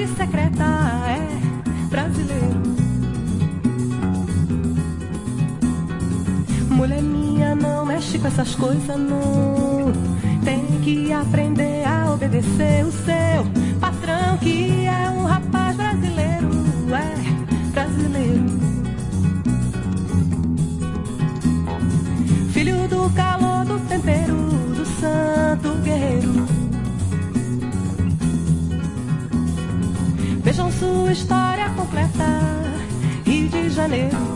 amizade secreta, é brasileiro. Mulher minha, não mexe com essas coisas, não. Tem que aprender a obedecer o seu patrão, que é um rapaz brasileiro, é brasileiro. Filho do calor, do tempero, do santo guerreiro. Vejam sua história completa, Rio de Janeiro.